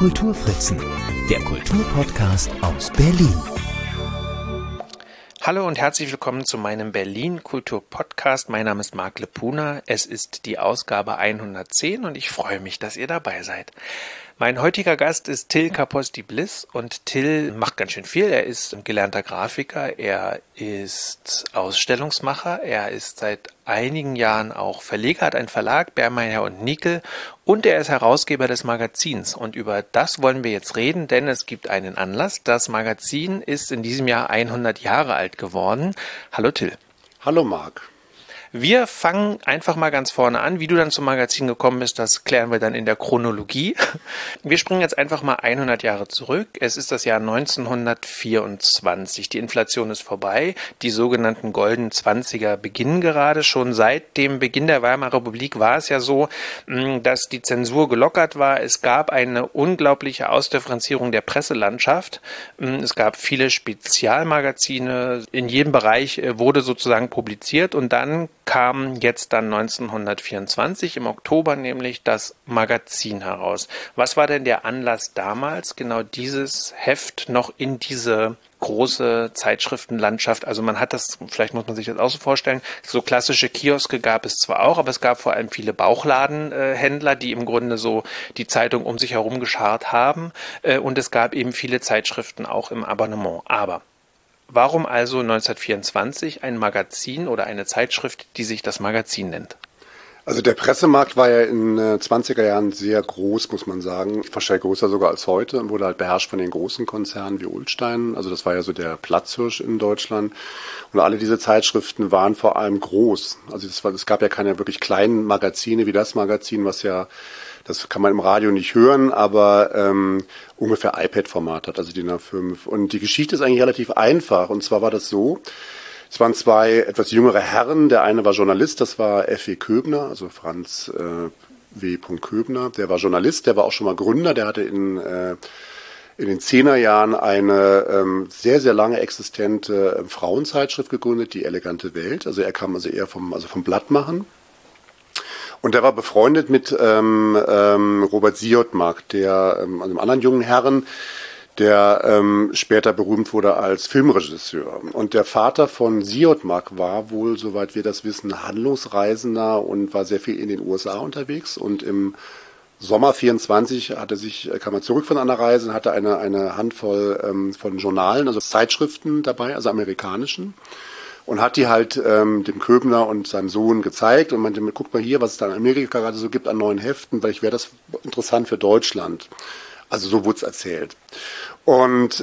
Kulturfritzen, der Kulturpodcast aus Berlin. Hallo und herzlich willkommen zu meinem Berlin Kultur Podcast. Mein Name ist Marc Lepuna. Es ist die Ausgabe 110 und ich freue mich, dass ihr dabei seid. Mein heutiger Gast ist Till Kaposti-Bliss und Till macht ganz schön viel. Er ist gelernter Grafiker, er ist Ausstellungsmacher, er ist seit einigen Jahren auch Verleger, hat einen Verlag, Bermeyer und Nickel, und er ist Herausgeber des Magazins. Und über das wollen wir jetzt reden, denn es gibt einen Anlass. Das Magazin ist in diesem Jahr 100 Jahre alt geworden. Hallo Till. Hallo Marc. Wir fangen einfach mal ganz vorne an. Wie du dann zum Magazin gekommen bist, das klären wir dann in der Chronologie. Wir springen jetzt einfach mal 100 Jahre zurück. Es ist das Jahr 1924. Die Inflation ist vorbei. Die sogenannten goldenen Zwanziger beginnen gerade. Schon seit dem Beginn der Weimarer Republik war es ja so, dass die Zensur gelockert war. Es gab eine unglaubliche Ausdifferenzierung der Presselandschaft. Es gab viele Spezialmagazine. In jedem Bereich wurde sozusagen publiziert und dann kam jetzt dann 1924 im Oktober nämlich das Magazin heraus. Was war denn der Anlass damals, genau dieses Heft noch in diese große Zeitschriftenlandschaft? Also man hat das, vielleicht muss man sich das auch so vorstellen, so klassische Kioske gab es zwar auch, aber es gab vor allem viele Bauchladenhändler, die im Grunde so die Zeitung um sich herum geschart haben, und es gab eben viele Zeitschriften auch im Abonnement. Aber warum also 1924 ein Magazin oder eine Zeitschrift, die sich das Magazin nennt? Also der Pressemarkt war ja in den 20er Jahren sehr groß, muss man sagen. Wahrscheinlich größer sogar als heute und wurde halt beherrscht von den großen Konzernen wie Ullstein. Also das war ja so der Platzhirsch in Deutschland. Und alle diese Zeitschriften waren vor allem groß. Also es gab ja keine wirklich kleinen Magazine wie das Magazin, was ja, das kann man im Radio nicht hören, aber ungefähr iPad-Format hat, also DIN A5. Und die Geschichte ist eigentlich relativ einfach. Und zwar war das so, es waren zwei etwas jüngere Herren. Der eine war Journalist, das war F.W. Köbner, also Franz W. Köbner. Der war Journalist, der war auch schon mal Gründer. Der hatte in den 10er Jahren eine sehr, sehr lange existente Frauenzeitschrift gegründet, die Elegante Welt. Also er kam also eher vom Blattmachen. Und der war befreundet mit Robert Siodmak, der einem anderen jungen Herren, der später berühmt wurde als Filmregisseur. Und der Vater von Siodmak war wohl, soweit wir das wissen, Handlungsreisender und war sehr viel in den USA unterwegs. Und im Sommer 24 kam er zurück von einer Reise und hatte eine Handvoll von Journalen, also Zeitschriften dabei, also amerikanischen. Und hat die halt dem Köbner und seinem Sohn gezeigt und meinte, guck mal hier, was es da in Amerika gerade so gibt an neuen Heften, weil wäre das interessant für Deutschland. Also so wurde es erzählt. Und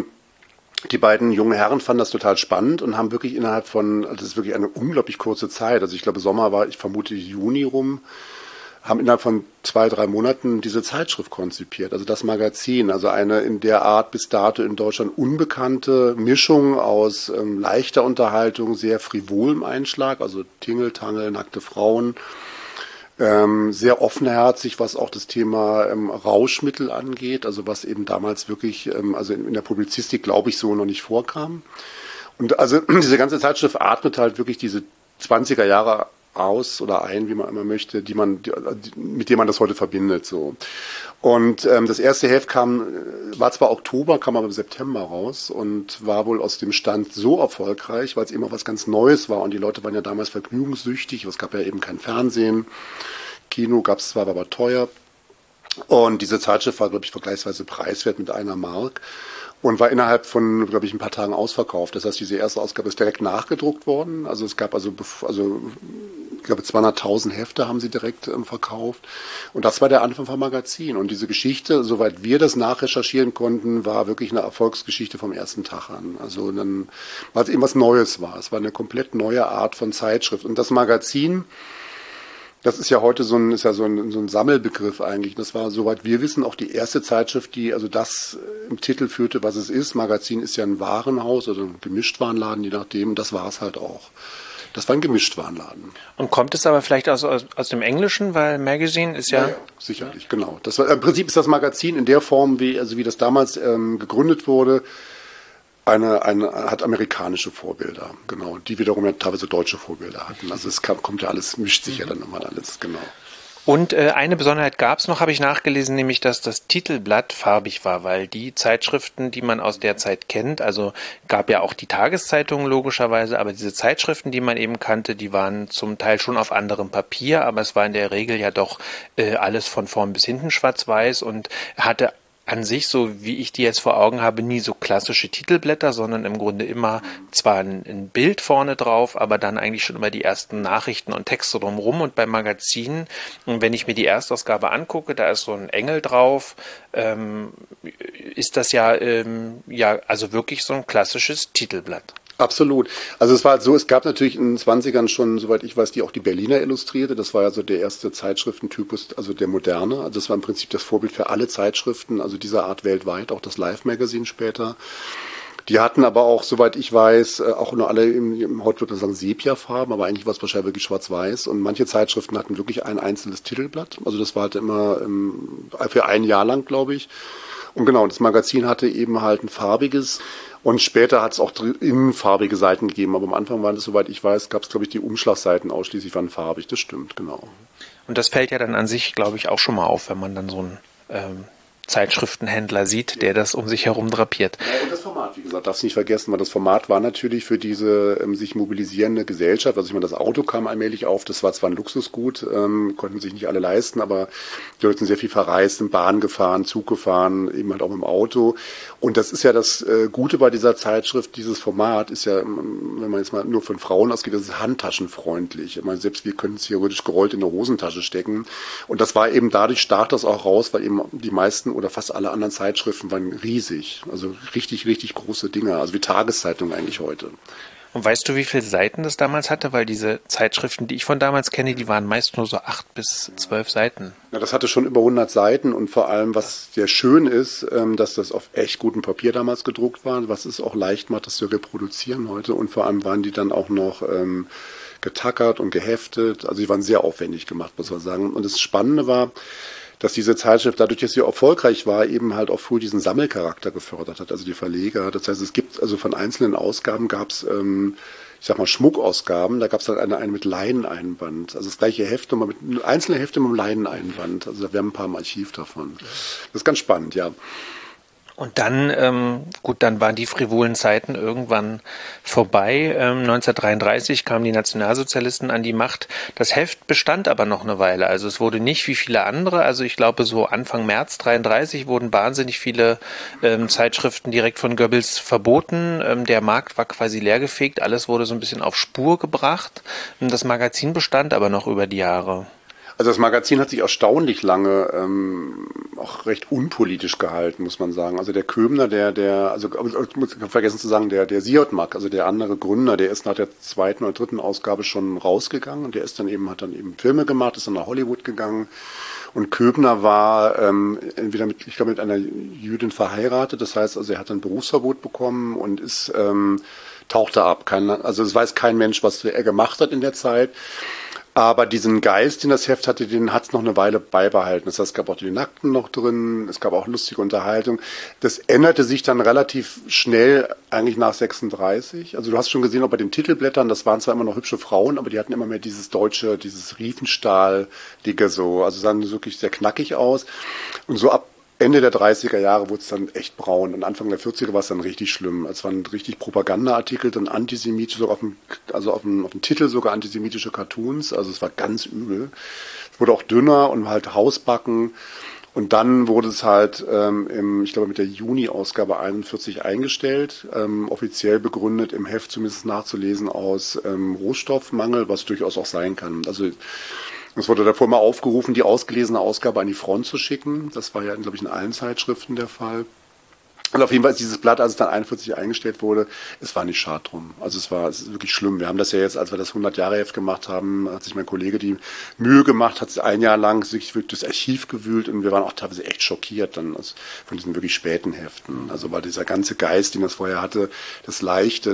die beiden jungen Herren fanden das total spannend und haben wirklich also das ist wirklich eine unglaublich kurze Zeit, also ich glaube Sommer war, ich vermute Juni rum, haben innerhalb von 2-3 Monaten diese Zeitschrift konzipiert, also das Magazin, also eine in der Art bis dato in Deutschland unbekannte Mischung aus leichter Unterhaltung, sehr frivolem Einschlag, also Tingeltangel, nackte Frauen, sehr offenherzig, was auch das Thema Rauschmittel angeht, also was eben damals wirklich, also in der Publizistik, glaube ich, so noch nicht vorkam. Und also diese ganze Zeitschrift atmet halt wirklich diese 20er Jahre aus oder ein, wie man immer möchte, mit dem man das heute verbindet. So. Und das erste Heft war zwar Oktober, kam aber im September raus und war wohl aus dem Stand so erfolgreich, weil es eben auch was ganz Neues war und die Leute waren ja damals vergnügungssüchtig, es gab ja eben kein Fernsehen, Kino gab es zwar, war aber teuer und diese Zeitschrift war, glaube ich, vergleichsweise preiswert mit 1 Mark. Und war innerhalb von, glaube ich, ein paar Tagen ausverkauft. Das heißt, diese erste Ausgabe ist direkt nachgedruckt worden. Also es gab ich glaube 200.000 Hefte haben sie direkt verkauft. Und das war der Anfang vom Magazin. Und diese Geschichte, soweit wir das nachrecherchieren konnten, war wirklich eine Erfolgsgeschichte vom ersten Tag an. Also dann, weil es eben was Neues war. Es war eine komplett neue Art von Zeitschrift. Und das Magazin, das ist ja heute so ein Sammelbegriff eigentlich. Das war, soweit wir wissen, auch die erste Zeitschrift, die also das im Titel führte, was es ist. Magazin ist ja ein Warenhaus oder ein Gemischtwarenladen, je nachdem. Das war es halt auch. Das war ein Gemischtwarenladen. Und kommt es aber vielleicht aus dem Englischen, weil Magazine ist ja... Ja, sicherlich, genau. Im Prinzip ist das Magazin in der Form, wie das damals gegründet wurde, hat amerikanische Vorbilder, genau, die wiederum ja teilweise deutsche Vorbilder hatten. Also es kommt ja alles, mischt sich ja dann nochmal alles, genau. Und eine Besonderheit gab es noch, habe ich nachgelesen, nämlich, dass das Titelblatt farbig war, weil die Zeitschriften, die man aus der Zeit kennt, also gab ja auch die Tageszeitungen logischerweise, aber diese Zeitschriften, die man eben kannte, die waren zum Teil schon auf anderem Papier, aber es war in der Regel ja doch alles von vorn bis hinten schwarz-weiß und hatte an sich, so wie ich die jetzt vor Augen habe, nie so klassische Titelblätter, sondern im Grunde immer zwar ein Bild vorne drauf, aber dann eigentlich schon immer die ersten Nachrichten und Texte drumherum. Und beim Magazin, wenn ich mir die Erstausgabe angucke, da ist so ein Engel drauf, ist das ja also wirklich so ein klassisches Titelblatt. Absolut. Also es war halt so, es gab natürlich in den 20ern schon, soweit ich weiß, die Berliner Illustrierte. Das war ja so der erste Zeitschriftentypus, also der moderne. Also das war im Prinzip das Vorbild für alle Zeitschriften, also dieser Art weltweit, auch das Live-Magazin später. Die hatten aber auch, soweit ich weiß, auch nur alle heute würde man sagen Sepia-Farben, aber eigentlich war es wahrscheinlich wirklich schwarz-weiß. Und manche Zeitschriften hatten wirklich ein einzelnes Titelblatt. Also das war halt immer für ein Jahr lang, glaube ich. Und genau, das Magazin hatte eben halt ein farbiges. Und später hat es auch innen farbige Seiten gegeben, aber am Anfang waren das, soweit ich weiß, gab es, glaube ich, die Umschlagseiten ausschließlich waren farbig, das stimmt, genau. Und das fällt ja dann an sich, glaube ich, auch schon mal auf, wenn man dann so einen Zeitschriftenhändler sieht, der das um sich herum drapiert. Ja, und das Format, wie gesagt, darfst du nicht vergessen, weil das Format war natürlich für diese sich mobilisierende Gesellschaft, also ich meine, das Auto kam allmählich auf, das war zwar ein Luxusgut, konnten sich nicht alle leisten, aber die Leute sind sehr viel verreist, in Bahn gefahren, Zug gefahren, eben halt auch im Auto. Und das ist ja das Gute bei dieser Zeitschrift, dieses Format ist ja, wenn man jetzt mal nur von Frauen ausgeht, das ist handtaschenfreundlich. Ich meine, selbst wir können es theoretisch gerollt in der Hosentasche stecken. Und das war eben dadurch stach das auch raus, weil eben die meisten oder fast alle anderen Zeitschriften waren riesig. Also richtig, richtig große Dinger. Also wie Tageszeitungen eigentlich heute. Und weißt du, wie viele Seiten das damals hatte? Weil diese Zeitschriften, die ich von damals kenne, die waren meist nur so 8 bis 12 Seiten. Ja, das hatte schon über 100 Seiten und vor allem, was sehr schön ist, dass das auf echt gutem Papier damals gedruckt war, was es auch leicht macht, das zu reproduzieren heute. Und vor allem waren die dann auch noch getackert und geheftet. Also die waren sehr aufwendig gemacht, muss man sagen. Und das Spannende war, dass diese Zeitschrift, dadurch, dass sie erfolgreich war, eben halt auch früh diesen Sammelcharakter gefördert hat, also die Verleger. Das heißt, es gibt, also von einzelnen Ausgaben gab es, ich sag mal, Schmuckausgaben, da gab es halt eine mit Leineneinband. Also das gleiche Heft, nochmal mit einzelne Hefte mit einem Leineneinband. Also da haben ein paar im Archiv davon. Das ist ganz spannend, ja. Und dann, dann waren die frivolen Zeiten irgendwann vorbei. 1933 kamen die Nationalsozialisten an die Macht. Das Heft bestand aber noch eine Weile. Also es wurde nicht wie viele andere. Also ich glaube, so Anfang März 1933 wurden wahnsinnig viele Zeitschriften direkt von Goebbels verboten. Der Markt war quasi leergefegt. Alles wurde so ein bisschen auf Spur gebracht. Das Magazin bestand aber noch über die Jahre. Also das Magazin hat sich erstaunlich lange auch recht unpolitisch gehalten, muss man sagen. Also der Köbner, also ich muss vergessen zu sagen, der Siodmak, also der andere Gründer, der ist nach der 2. oder 3. Ausgabe schon rausgegangen und der ist hat dann eben Filme gemacht, ist dann nach Hollywood gegangen. Und Köbner war entweder mit einer Jüdin verheiratet, das heißt, also er hat ein Berufsverbot bekommen und tauchte ab. Also es weiß kein Mensch, was er gemacht hat in der Zeit. Aber diesen Geist, den das Heft hatte, den hat es noch eine Weile beibehalten. Das heißt, es gab auch die Nackten noch drin, es gab auch lustige Unterhaltung. Das änderte sich dann relativ schnell, eigentlich nach 36. Also du hast schon gesehen, auch bei den Titelblättern, das waren zwar immer noch hübsche Frauen, aber die hatten immer mehr dieses deutsche, dieses Riefenstahl-Dicke so. Also sahen wirklich sehr knackig aus. Und so ab Ende der 30er Jahre wurde es dann echt braun und Anfang der 40er war es dann richtig schlimm. Es waren richtig Propagandaartikel, dann antisemitische, sogar auf dem Titel sogar antisemitische Cartoons, also es war ganz übel. Es wurde auch dünner und halt Hausbacken und dann wurde es halt, ich glaube mit der Juni-Ausgabe 41 eingestellt, offiziell begründet im Heft zumindest nachzulesen aus Rohstoffmangel, was durchaus auch sein kann. Also es wurde davor mal aufgerufen, die ausgelesene Ausgabe an die Front zu schicken. Das war ja, glaube ich, in allen Zeitschriften der Fall. Und auf jeden Fall ist dieses Blatt, als es dann 41 eingestellt wurde, es war nicht schad drum. Also es ist wirklich schlimm. Wir haben das ja jetzt, als wir das 100-Jahre-Heft gemacht haben, hat sich mein Kollege die Mühe gemacht, hat ein Jahr lang sich wirklich das Archiv gewühlt und wir waren auch teilweise echt schockiert dann von diesen wirklich späten Heften. Also weil dieser ganze Geist, den das vorher hatte, das Leichte,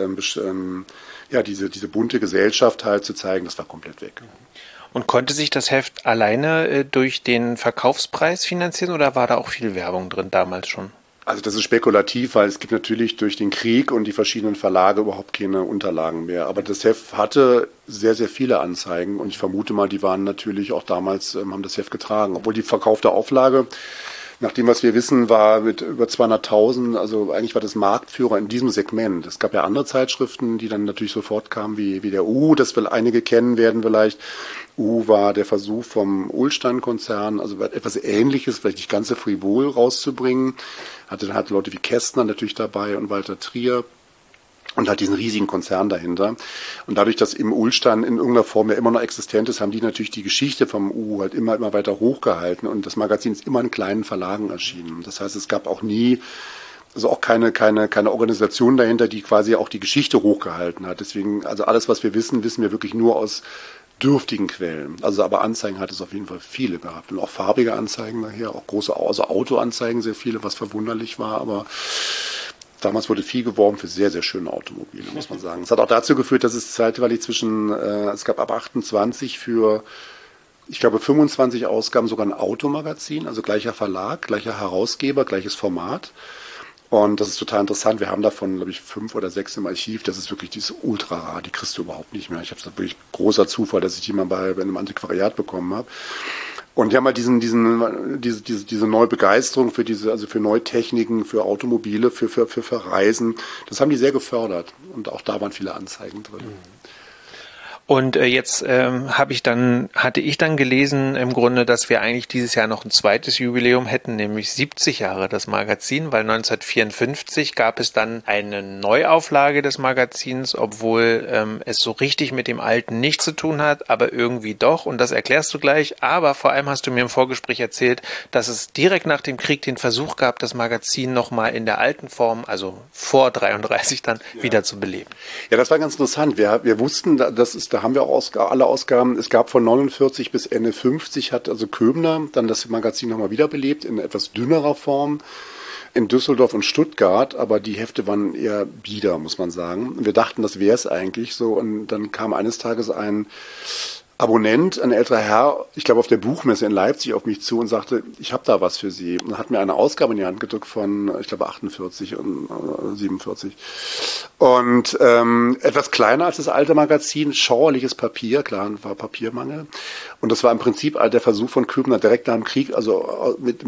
diese bunte Gesellschaft halt zu zeigen, das war komplett weg. Und konnte sich das Heft alleine durch den Verkaufspreis finanzieren oder war da auch viel Werbung drin damals schon? Also das ist spekulativ, weil es gibt natürlich durch den Krieg und die verschiedenen Verlage überhaupt keine Unterlagen mehr. Aber das Heft hatte sehr, sehr viele Anzeigen und ich vermute mal, die waren natürlich auch damals, haben das Heft getragen. Obwohl die verkaufte Auflage, nach dem, was wir wissen, war mit über 200.000, also eigentlich war das Marktführer in diesem Segment. Es gab ja andere Zeitschriften, die dann natürlich sofort kamen, wie der U, das will einige kennen werden vielleicht. U war der Versuch vom Ullstein-Konzern, also etwas Ähnliches, vielleicht nicht ganz so frivol rauszubringen. Hatte Leute wie Kästner natürlich dabei und Walter Trier. Und hat diesen riesigen Konzern dahinter. Und dadurch, dass im Ullstein in irgendeiner Form ja immer noch existent ist, haben die natürlich die Geschichte vom U halt immer weiter hochgehalten. Und das Magazin ist immer in kleinen Verlagen erschienen. Das heißt, es gab auch nie, also auch keine Organisation dahinter, die quasi auch die Geschichte hochgehalten hat. Deswegen, also alles, was wir wissen, wissen wir wirklich nur aus dürftigen Quellen. Also aber Anzeigen hat es auf jeden Fall viele gehabt. Und auch farbige Anzeigen nachher, auch große, also Autoanzeigen sehr viele, was verwunderlich war, aber damals wurde viel geworben für sehr, sehr schöne Automobile, muss man sagen. Es hat auch dazu geführt, dass es zeitweilig es gab ab 28 für, ich glaube, 25 Ausgaben sogar ein Automagazin, also gleicher Verlag, gleicher Herausgeber, gleiches Format. Und das ist total interessant. Wir haben davon, glaube ich, 5 oder 6 im Archiv. Das ist wirklich diese ultra rar. Die kriegst du überhaupt nicht mehr. Ich habe es wirklich großer Zufall, dass ich die mal bei einem Antiquariat bekommen habe. Und die haben halt diese neue Begeisterung für also für neue Techniken, für Automobile, für Reisen. Das haben die sehr gefördert. Und auch da waren viele Anzeigen drin. Und jetzt hatte ich dann gelesen im Grunde, dass wir eigentlich dieses Jahr noch ein zweites Jubiläum hätten, nämlich 70 Jahre das Magazin, weil 1954 gab es dann eine Neuauflage des Magazins, obwohl es so richtig mit dem alten nichts zu tun hat, aber irgendwie doch, und das erklärst du gleich. Aber vor allem hast du mir im Vorgespräch erzählt, dass es direkt nach dem Krieg den Versuch gab, das Magazin nochmal in der alten Form, also vor 33 dann, wieder zu beleben. Ja, das war ganz interessant. Wir wussten, da haben wir auch alle Ausgaben. Es gab von 49 bis Ende 50 hat also Köbner dann das Magazin nochmal wiederbelebt in etwas dünnerer Form in Düsseldorf und Stuttgart, aber die Hefte waren eher bieder, muss man sagen. Wir dachten, das wäre es eigentlich so, und dann kam eines Tages ein Abonnent, ein älterer Herr, ich glaube auf der Buchmesse in Leipzig, auf mich zu und sagte, ich habe da was für Sie. Und hat mir eine Ausgabe in die Hand gedrückt von, ich glaube, 48 und 47. Und etwas kleiner als das alte Magazin, schauerliches Papier, klar, war Papiermangel. Und das war im Prinzip der Versuch von Köbner direkt nach dem Krieg, also mit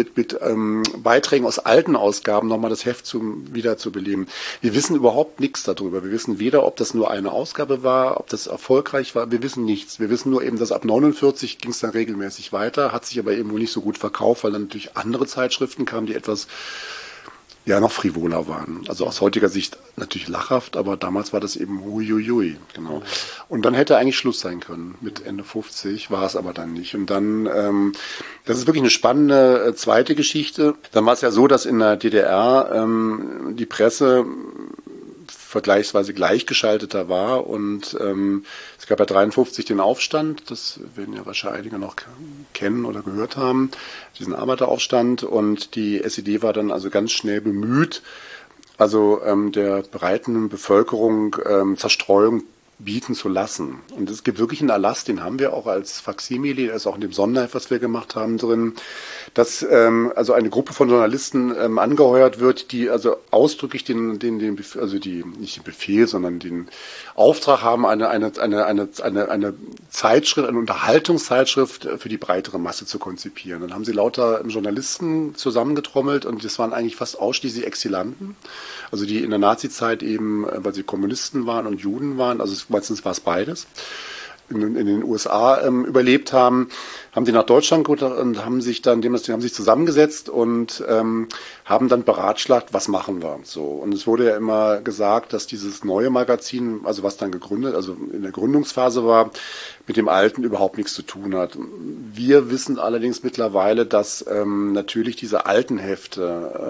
Beiträgen aus alten Ausgaben nochmal das Heft wieder zu beleben. Wir wissen überhaupt nichts darüber. Wir wissen weder, ob das nur eine Ausgabe war, ob das erfolgreich war. Wir wissen nichts. Wir wissen nur eben, dass ab 49 ging es dann regelmäßig weiter, hat sich aber eben wohl nicht so gut verkauft, weil dann natürlich andere Zeitschriften kamen, die etwas noch frivoler waren. Also aus heutiger Sicht natürlich lachhaft, aber damals war das eben huiuiui, genau. Und dann hätte eigentlich Schluss sein können. Mit Ende 50 war es aber dann nicht. Und dann, das ist wirklich eine spannende zweite Geschichte. Dann war es ja so, dass in der DDR die Presse vergleichsweise gleichgeschalteter war und es gab ja 53 den Aufstand, das werden ja wahrscheinlich einige noch kennen oder gehört haben, diesen Arbeiteraufstand, und die SED war dann also ganz schnell bemüht, also der breiten Bevölkerung Zerstreuung bieten zu lassen. Und es gibt wirklich einen Erlass, den haben wir auch als Faksimile, also auch in dem Sonderheft, was wir gemacht haben, drin, dass also eine Gruppe von Journalisten angeheuert wird, die also ausdrücklich nicht den Befehl, sondern den Auftrag haben, eine Zeitschrift, eine Unterhaltungszeitschrift für die breitere Masse zu konzipieren. Dann haben sie lauter Journalisten zusammengetrommelt, und das waren eigentlich fast ausschließlich Exilanten, also die in der Nazizeit eben, weil sie Kommunisten waren und Juden waren, also meistens war es beides, in den USA überlebt haben sie nach Deutschland geholt und haben sich zusammengesetzt und haben dann beratschlagt, was machen wir. So. Und es wurde ja immer gesagt, dass dieses neue Magazin, also was dann also in der Gründungsphase war, mit dem alten überhaupt nichts zu tun hat. Wir wissen allerdings mittlerweile, dass natürlich diese alten Hefte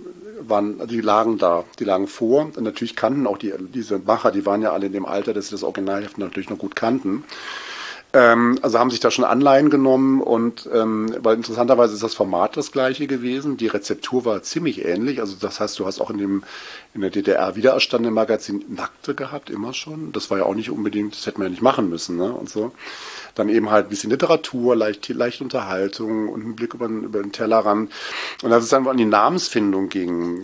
die lagen vor. Und natürlich kannten auch diese Macher, die waren ja alle in dem Alter, dass sie das Originalheft natürlich noch gut kannten. Also haben sich da schon Anleihen genommen und weil interessanterweise ist das Format das gleiche gewesen. Die Rezeptur war ziemlich ähnlich. Also das heißt, du hast auch in der DDR wiedererstandene Magazin Nackte gehabt, immer schon. Das war ja auch nicht unbedingt, das hätte man ja nicht machen müssen, ne? Und so. Dann eben halt ein bisschen Literatur, leicht Unterhaltung und einen Blick über den Tellerrand. Und als es dann an die Namensfindung ging,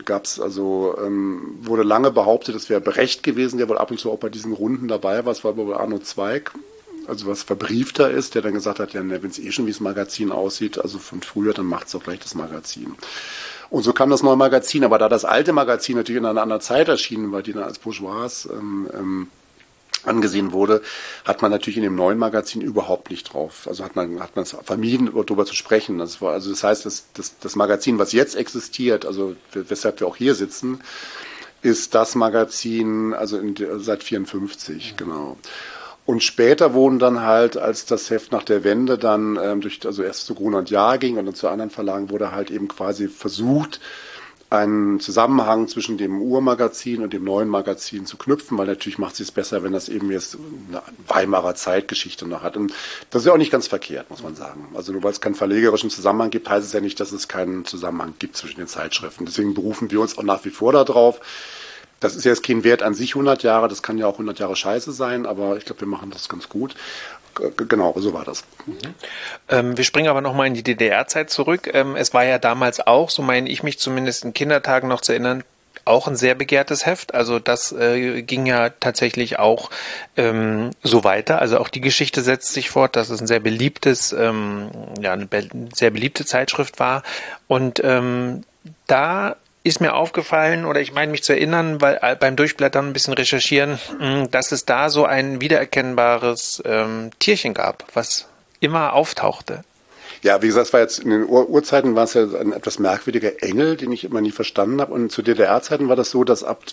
wurde lange behauptet, es wäre Brecht gewesen, der wohl ab und zu auch bei diesen Runden dabei war. Es war wohl Arno Zweig, also was verbriefter ist, der dann gesagt hat, ja, wenn es schon wie das Magazin aussieht, also von früher, dann macht es auch gleich das Magazin. Und so kam das neue Magazin, aber da das alte Magazin natürlich in einer anderen Zeit erschienen war, die dann als bourgeois angesehen wurde, hat man natürlich in dem neuen Magazin überhaupt nicht drauf. Also hat man es vermieden, darüber zu sprechen. Das heißt, das Magazin, was jetzt existiert, also weshalb wir auch hier sitzen, ist das Magazin, also seit 54, genau. Und später wurden dann halt, als das Heft nach der Wende dann erst zu Gruner und Jahr ging und dann zu anderen Verlagen, wurde halt eben quasi versucht, einen Zusammenhang zwischen dem Urmagazin und dem neuen Magazin zu knüpfen, weil natürlich macht es besser, wenn das eben jetzt eine Weimarer Zeitgeschichte noch hat. Und das ist ja auch nicht ganz verkehrt, muss man sagen. Also nur weil es keinen verlegerischen Zusammenhang gibt, heißt es ja nicht, dass es keinen Zusammenhang gibt zwischen den Zeitschriften. Deswegen berufen wir uns auch nach wie vor darauf. Das ist jetzt kein Wert an sich 100 Jahre, das kann ja auch 100 Jahre Scheiße sein, aber ich glaube, wir machen das ganz gut. Genau, so war das. Wir springen aber nochmal in die DDR-Zeit zurück. Es war ja damals auch, so meine ich mich zumindest in Kindertagen noch zu erinnern, auch ein sehr begehrtes Heft. Also das ging ja tatsächlich auch so weiter. Also auch die Geschichte setzt sich fort, dass es ein sehr beliebtes, eine sehr beliebte Zeitschrift war. Und da ist mir aufgefallen, oder ich meine mich zu erinnern, weil beim Durchblättern ein bisschen recherchieren, dass es da so ein wiedererkennbares Tierchen gab, was immer auftauchte. Ja, wie gesagt, es war jetzt in den Urzeiten war es ja ein etwas merkwürdiger Engel, den ich immer nie verstanden habe. Und zu DDR-Zeiten war das so, dass ab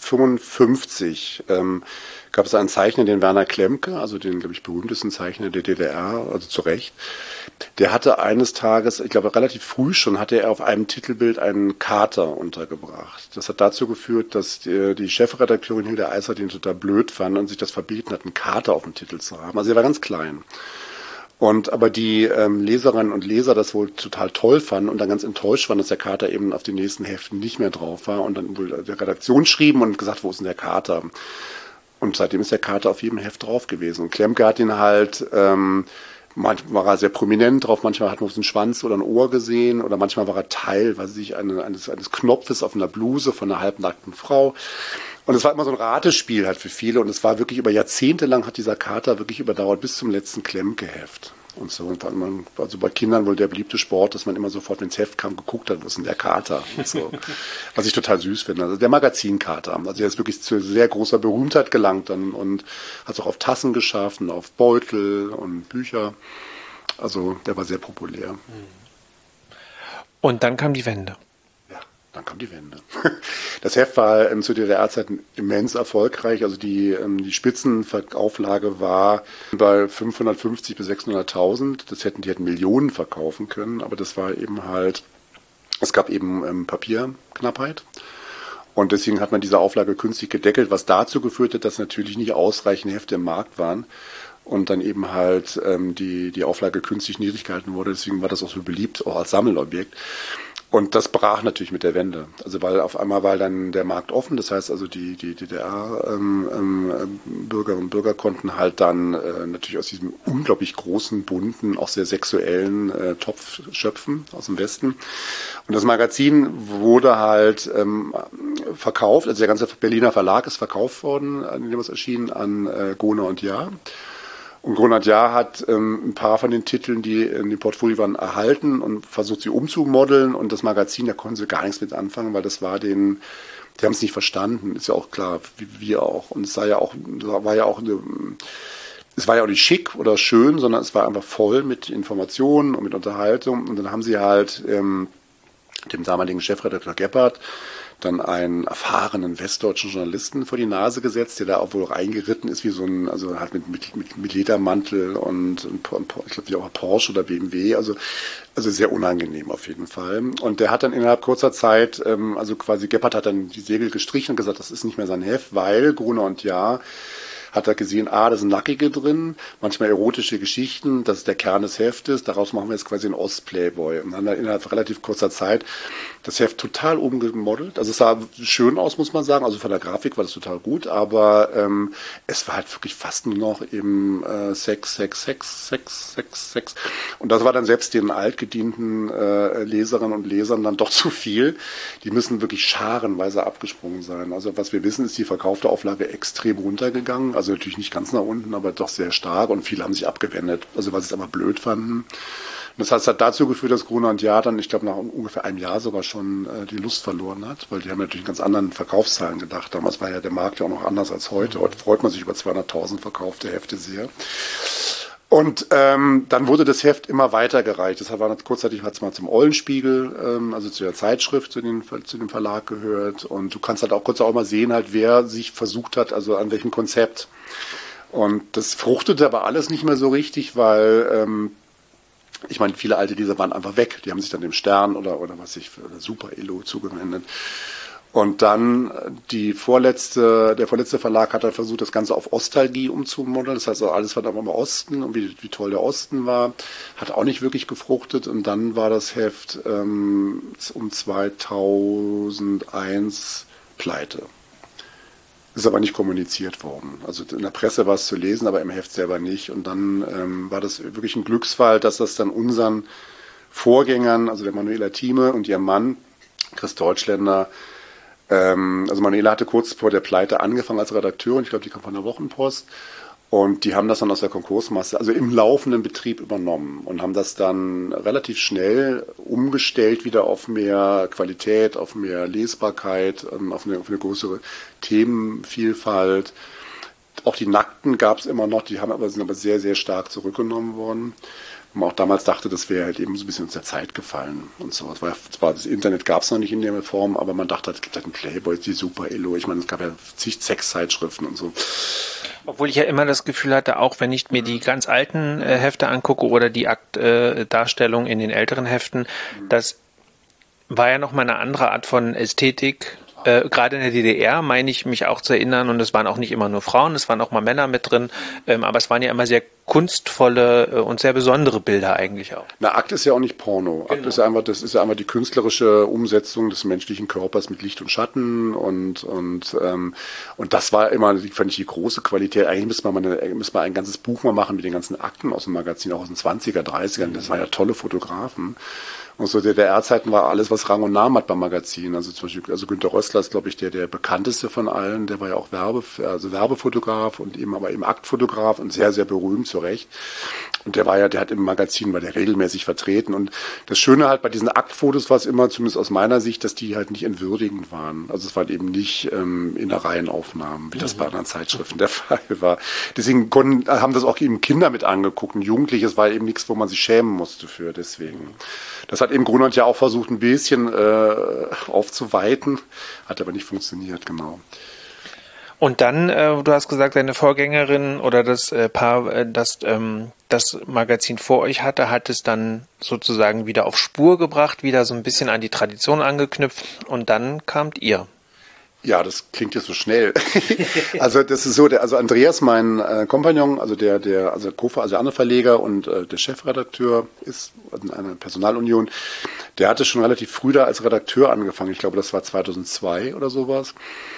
55 gab es einen Zeichner, den Werner Klemke, also den, glaube ich, berühmtesten Zeichner der DDR, also zu Recht. Der hatte eines Tages, ich glaube relativ früh schon, hatte er auf einem Titelbild einen Kater untergebracht. Das hat dazu geführt, dass die Chefredakteurin Hilde Eißer den total blöd fand und sich das verbieten hat, einen Kater auf dem Titel zu haben. Also er war ganz klein. Aber die Leserinnen und Leser das wohl total toll fanden und dann ganz enttäuscht waren, dass der Kater eben auf den nächsten Heften nicht mehr drauf war und dann wohl der Redaktion schrieben und gesagt, wo ist denn der Kater? Und seitdem ist der Kater auf jedem Heft drauf gewesen. Und Klemke hat ihn halt, manchmal war er sehr prominent drauf, manchmal hat man so einen Schwanz oder ein Ohr gesehen oder manchmal war er Teil, eines Knopfes auf einer Bluse von einer halbnackten Frau. Und es war immer so ein Ratespiel halt für viele und es war wirklich über Jahrzehnte lang hat dieser Kater wirklich überdauert bis zum letzten Klemke-Heft. Und so, und dann also bei Kindern wohl der beliebte Sport, dass man immer sofort, wenn das Heft kam, geguckt hat, wo ist denn der Kater? Und so. Was ich total süß finde. Also der Magazinkater. Also der ist wirklich zu sehr großer Berühmtheit gelangt dann und hat es auch auf Tassen geschafft und auf Beutel und Bücher. Also der war sehr populär. Und dann kam die Wende. Dann kam die Wende. Das Heft war zu DDR-Zeiten immens erfolgreich. Also die Spitzenauflage war bei 550 bis 600.000. Die hätten Millionen verkaufen können, aber das war eben halt, es gab eben Papierknappheit. Und deswegen hat man diese Auflage künstlich gedeckelt, was dazu geführt hat, dass natürlich nicht ausreichend Hefte im Markt waren. Und dann eben halt die Auflage künstlich niedrig gehalten wurde. Deswegen war das auch so beliebt, auch als Sammelobjekt. Und das brach natürlich mit der Wende. Also weil auf einmal war dann der Markt offen. Das heißt also die DDR-Bürgerinnen und Bürger konnten halt dann natürlich aus diesem unglaublich großen, bunten, auch sehr sexuellen Topf schöpfen aus dem Westen. Und das Magazin wurde halt verkauft. Also der ganze Berliner Verlag ist verkauft worden, in dem es erschien, an Gruner und Jahr. Und Gruner und Jahr hat ein paar von den Titeln, die in dem Portfolio waren, erhalten und versucht, sie umzumodeln. Und das Magazin, da konnten sie gar nichts mit anfangen, weil das war die haben es nicht verstanden, ist ja auch klar, wie wir auch. Und es war ja auch nicht schick oder schön, sondern es war einfach voll mit Informationen und mit Unterhaltung. Und dann haben sie halt dem damaligen Chefredakteur Gebhardt dann einen erfahrenen westdeutschen Journalisten vor die Nase gesetzt, der da auch wohl reingeritten ist, wie so ein, also halt mit Ledermantel und ich glaube, auch Porsche oder BMW, also sehr unangenehm auf jeden Fall. Und der hat dann innerhalb kurzer Zeit, also quasi Gebhardt hat dann die Segel gestrichen und gesagt, das ist nicht mehr sein Heft, weil Gruner und Jahr hat er gesehen, da sind Nackige drin, manchmal erotische Geschichten, das ist der Kern des Heftes, daraus machen wir jetzt quasi einen Ost-Playboy. Und dann innerhalb von relativ kurzer Zeit das Heft total umgemodelt. Also es sah schön aus, muss man sagen, also von der Grafik war das total gut, aber es war halt wirklich fast nur noch eben Sex. Und das war dann selbst den altgedienten Leserinnen und Lesern dann doch zu viel. Die müssen wirklich scharenweise abgesprungen sein. Also was wir wissen, ist die verkaufte Auflage extrem runtergegangen. Also natürlich nicht ganz nach unten, aber doch sehr stark. Und viele haben sich abgewendet. Also weil sie es aber blöd fanden. Und das heißt, hat dazu geführt, dass Gruner und Jahr dann, ich glaube, nach ungefähr einem Jahr sogar schon die Lust verloren hat. Weil die haben natürlich ganz anderen Verkaufszahlen gedacht. Damals war ja der Markt ja auch noch anders als heute. Heute freut man sich über 200.000 verkaufte Hefte sehr. Und dann wurde das Heft immer weitergereicht. Das war kurzzeitig hat's mal zum Eulenspiegel, also zu der Zeitschrift, zu dem Verlag gehört. Und du kannst halt auch kurz auch mal sehen, halt, wer sich versucht hat, also an welchem Konzept. Und das fruchtete aber alles nicht mehr so richtig, weil ich meine, viele alte Leser waren einfach weg. Die haben sich dann dem Stern oder Super Elo zugewendet. Und dann der vorletzte Verlag hat dann versucht, das Ganze auf Ostalgie umzumodeln. Das heißt, alles war dann im Osten und wie toll der Osten war. Hat auch nicht wirklich gefruchtet. Und dann war das Heft um 2001 pleite. Ist aber nicht kommuniziert worden. Also in der Presse war es zu lesen, aber im Heft selber nicht. Und dann war das wirklich ein Glücksfall, dass das dann unseren Vorgängern, also der Manuela Thieme und ihrem Mann, Chris Deutschländer, also Manuela hatte kurz vor der Pleite angefangen als Redakteurin, ich glaube, die kam von der Wochenpost. Und die haben das dann aus der Konkursmasse, also im laufenden Betrieb übernommen und haben das dann relativ schnell umgestellt wieder auf mehr Qualität, auf mehr Lesbarkeit, auf eine größere Themenvielfalt. Auch die Nackten gab es immer noch, sind aber sehr, sehr stark zurückgenommen worden. Man auch damals dachte, das wäre halt eben so ein bisschen aus der Zeit gefallen und so. Zwar das Internet gab es noch nicht in der Form, aber man dachte, es gibt halt einen Playboy, die Super Elo. Ich meine, es gab ja zig Sexzeitschriften und so. Obwohl ich ja immer das Gefühl hatte, auch wenn ich mir die ganz alten Hefte angucke oder die Darstellung in den älteren Heften, das war ja nochmal eine andere Art von Ästhetik. Gerade in der DDR meine ich mich auch zu erinnern, und es waren auch nicht immer nur Frauen, es waren auch mal Männer mit drin, aber es waren ja immer sehr kunstvolle und sehr besondere Bilder eigentlich auch. Na, Akt ist ja auch nicht Porno. Genau. Das ist ja einfach die künstlerische Umsetzung des menschlichen Körpers mit Licht und Schatten und das war immer, fand ich, die große Qualität. Eigentlich müsste man ein ganzes Buch mal machen mit den ganzen Akten aus dem Magazin, auch aus den 20er, 30ern. Das waren ja tolle Fotografen. Und so DDR-Zeiten war alles, was Rang und Namen hat beim Magazin. Also zum Beispiel, Günter Rössler ist, glaube ich, der bekannteste von allen. Der war ja auch Werbefotograf und aber eben Aktfotograf und sehr, sehr berühmt, zu Recht. Und der hat im Magazin, war der regelmäßig vertreten. Und das Schöne halt bei diesen Aktfotos war es immer, zumindest aus meiner Sicht, dass die halt nicht entwürdigend waren. Also es waren eben nicht Innereienaufnahmen, wie das bei anderen Zeitschriften der Fall war. Deswegen haben das auch eben Kinder mit angeguckt. Und Jugendliche, es war eben nichts, wo man sich schämen musste für, deswegen. Das hat eben Grunert ja auch versucht, ein bisschen aufzuweiten, hat aber nicht funktioniert, genau. Und dann, du hast gesagt, deine Vorgängerin oder das Paar, das Magazin vor euch hatte, hat es dann sozusagen wieder auf Spur gebracht, wieder so ein bisschen an die Tradition angeknüpft, und dann kamt ihr. Ja, das klingt jetzt so schnell. Also das ist so, also Andreas, mein Kompagnon, also der andere Verleger und der Chefredakteur ist in einer Personalunion, der hatte schon relativ früh da als Redakteur angefangen. Ich glaube, das war 2002 oder sowas.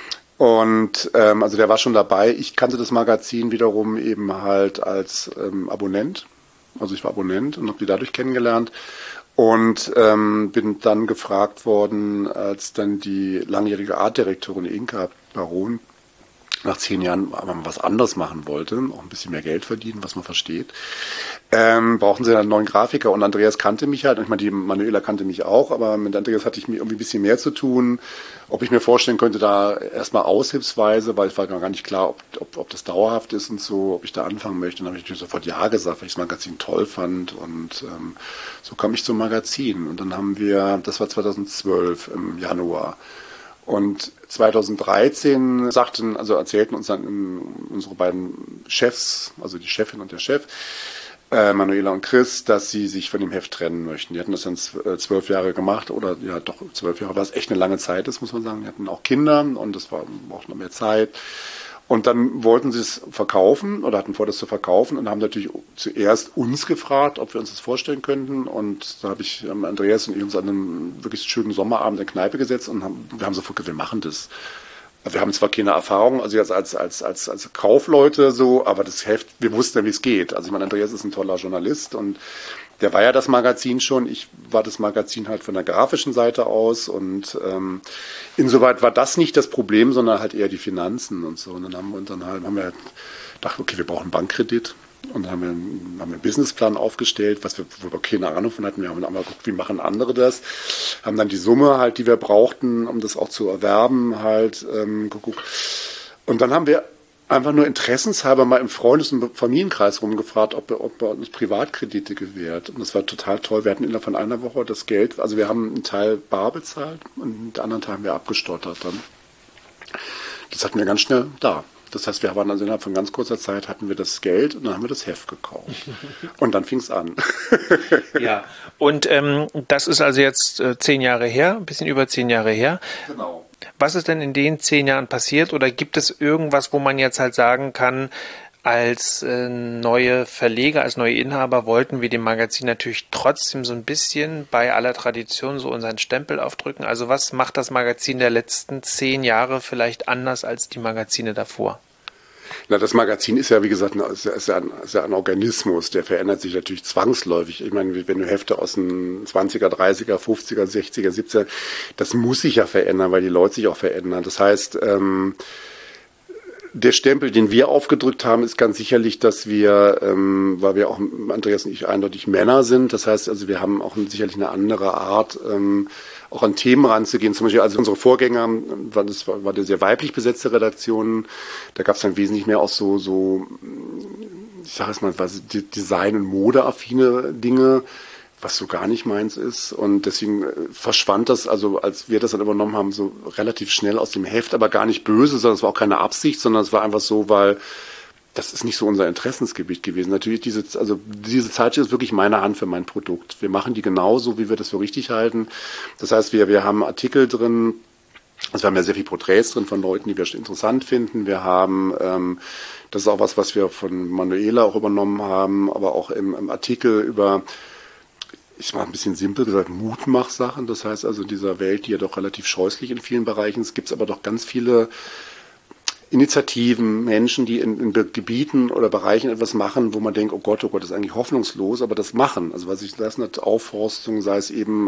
Und also der war schon dabei. Ich kannte das Magazin wiederum eben halt als Abonnent. Also ich war Abonnent und habe die dadurch kennengelernt. Und bin dann gefragt worden, als dann die langjährige Artdirektorin Inka Baron nach 10 Jahren aber was anderes machen wollte, auch ein bisschen mehr Geld verdienen, was man versteht, brauchten sie einen neuen Grafiker. Und Andreas kannte mich halt, ich meine, die Manuela kannte mich auch, aber mit Andreas hatte ich mir irgendwie ein bisschen mehr zu tun, ob ich mir vorstellen könnte, da erstmal aushilfsweise, weil es war gar nicht klar, ob das dauerhaft ist und so, ob ich da anfangen möchte. Und dann habe ich natürlich sofort ja gesagt, weil ich das Magazin toll fand, und so kam ich zum Magazin. Und dann haben wir, das war 2012 im Januar, und 2013 erzählten uns dann unsere beiden Chefs, also die Chefin und der Chef, Manuela und Chris, dass sie sich von dem Heft trennen möchten. Die hatten das dann 12 Jahre gemacht, oder ja doch 12 Jahre, was echt eine lange Zeit ist, muss man sagen. Die hatten auch Kinder und das braucht noch mehr Zeit. Und dann wollten sie es verkaufen oder hatten vor, das zu verkaufen und haben natürlich zuerst uns gefragt, ob wir uns das vorstellen könnten. Und da habe ich Andreas und ich uns an einem wirklich schönen Sommerabend in der Kneipe gesetzt und wir haben sofort gesagt, wir machen das. Wir haben zwar keine Erfahrung, also jetzt als Kaufleute so, aber das Heft, wir wussten ja, wie es geht. Also ich meine, Andreas ist ein toller Journalist und der war ja das Magazin schon. Ich war das Magazin halt von der grafischen Seite aus und insoweit war das nicht das Problem, sondern halt eher die Finanzen und so. Und dann haben wir halt gedacht, okay, wir brauchen einen Bankkredit. Und dann haben wir einen Businessplan aufgestellt, wo wir keine Ahnung von hatten. Wir haben dann mal geguckt, wie machen andere das. Haben dann die Summe halt, die wir brauchten, um das auch zu erwerben, halt geguckt. Und dann haben wir einfach nur interessenshalber mal im Freundes- und Familienkreis rumgefragt, ob er uns Privatkredite gewährt. Und das war total toll. Wir hatten innerhalb von einer Woche das Geld. Also wir haben einen Teil bar bezahlt und den anderen Teil haben wir abgestottert dann. Das hatten wir ganz schnell da. Das heißt, wir waren also innerhalb von ganz kurzer Zeit hatten wir das Geld und dann haben wir das Heft gekauft. Und dann fing es an. Ja, und das ist also jetzt 10 Jahre her, ein bisschen über 10 Jahre her. Genau. Was ist denn in den 10 Jahren passiert oder gibt es irgendwas, wo man jetzt halt sagen kann, als neue Verleger, als neue Inhaber wollten wir dem Magazin natürlich trotzdem so ein bisschen bei aller Tradition so unseren Stempel aufdrücken? Also was macht das Magazin der letzten 10 Jahre vielleicht anders als die Magazine davor? Na, das Magazin ist ja, wie gesagt, ist ja ein Organismus, der verändert sich natürlich zwangsläufig. Ich meine, wenn du Hefte aus den 20er, 30er, 50er, 60er, 70er, das muss sich ja verändern, weil die Leute sich auch verändern. Das heißt, der Stempel, den wir aufgedrückt haben, ist ganz sicherlich, dass wir, weil wir auch, Andreas und ich, eindeutig Männer sind, das heißt, also wir haben auch sicherlich eine andere Art, auch an Themen ranzugehen. Zum Beispiel, also unsere Vorgänger, war eine sehr weiblich besetzte Redaktion, da gab es dann wesentlich mehr auch so, ich sage es mal, Design- und Modeaffine Dinge, was so gar nicht meins ist. Und deswegen verschwand das, also als wir das dann übernommen haben, so relativ schnell aus dem Heft, aber gar nicht böse, sondern es war auch keine Absicht, sondern es war einfach so, weil das ist nicht so unser Interessensgebiet gewesen. Natürlich, diese Zeitschrift ist wirklich meine Hand für mein Produkt. Wir machen die genauso, wie wir das für richtig halten. Das heißt, wir haben Artikel drin, also wir haben ja sehr viele Porträts drin von Leuten, die wir interessant finden. Wir haben, das ist auch was wir von Manuela auch übernommen haben, aber auch im Artikel über, ich mache ein bisschen simpel gesagt, Mutmachsachen. Das heißt also in dieser Welt, die ja doch relativ scheußlich in vielen Bereichen ist, gibt es aber doch ganz viele Initiativen, Menschen, die in Gebieten oder Bereichen etwas machen, wo man denkt, oh Gott, das ist eigentlich hoffnungslos, aber das machen. Also was ich das nicht, Aufforstung, sei es eben